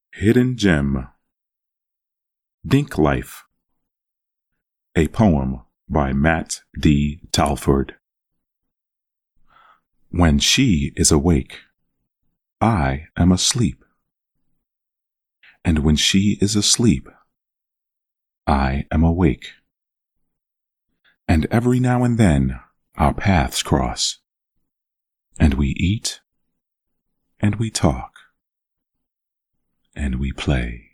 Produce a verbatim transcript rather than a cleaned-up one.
Hidden Gem. Dink Life. A poem by Matt D. Talford. When she is awake, I am asleep. And when she is asleep, I am awake. And every now and then our paths cross, and we eat, and we talk, and we play.